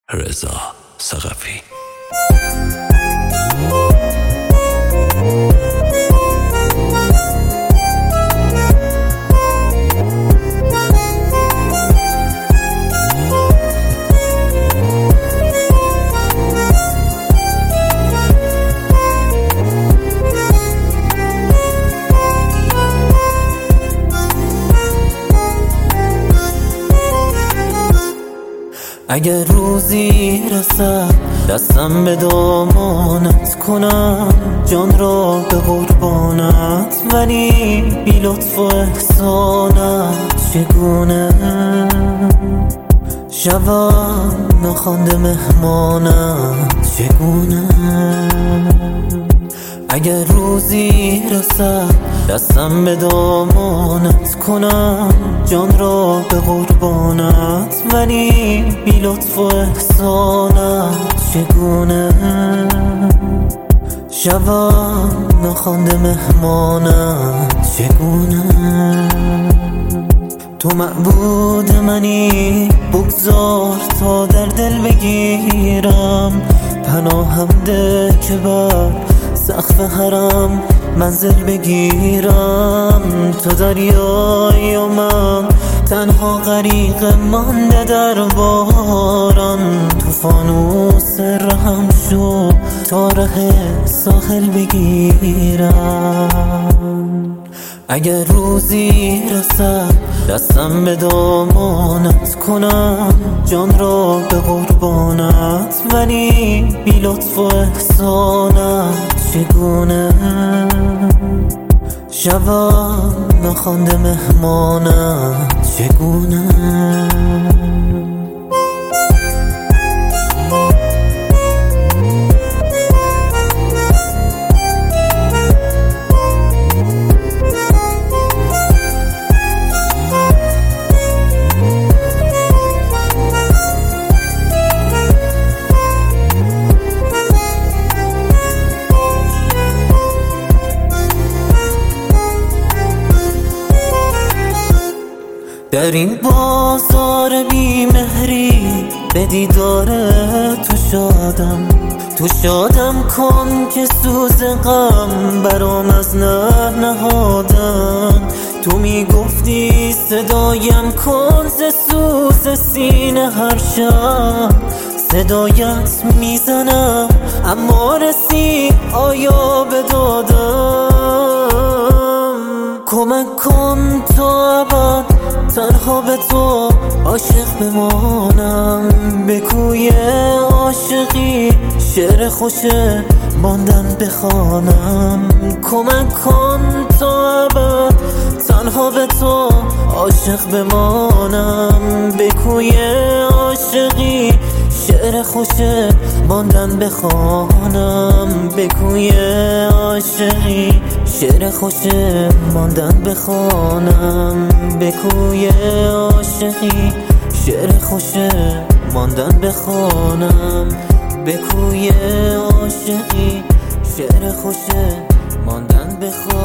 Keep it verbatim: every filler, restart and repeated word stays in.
رضا ثقفی. اگر روزی رسد دستم به دامانت کنم، جان را به قربانت، ولی بی لطف و احسانت چگونه شوم ناخوانده مهمانت چگونه. اگر روزی رسد دستم به دامانت کنم، جان را به قربانت، ولی بی لطف و احسانت چگونه شوم ناخوانده مهمانت چگونه. تو معبود منی، بگذار تا در دل بگیرم پناهم ده که بر سقف حرم منزل بگیرم. تو دریای و من تنها غریق مانده در باران، تو فانوس رهم شو تا ره ساحل بگیرم. اگر روزی رسد دستم به دامانت کنم، جان را به قربانت، ولی بی لطف و احسانت چگونه شوم ناخوانده مهمانت چگونه. در این بازار بی مهری به دیدار تو شادم، تو شادم کن که سوز غم برام از نه نهادن. تو میگفتی صدایم کن ز سوز سینه هر شب، صدایت میزنم اما رسی آیا به دادم. کمک کن تا ابد تنها به تو عاشق بمانم، به کوی عاشقی شعر خوش ماندن بخوانم. کمک کن تا ابد تنها به تو عاشق بمانم، به کوی عاشقی شعر خوش ماندن بخوانم. به کوی عاشقی شعر خوش ماندن بخوانم، به کوی عاشقی شعر خوش ماندن بخوانم، به کوی عاشقی شعر خوش ماندن بخوانم.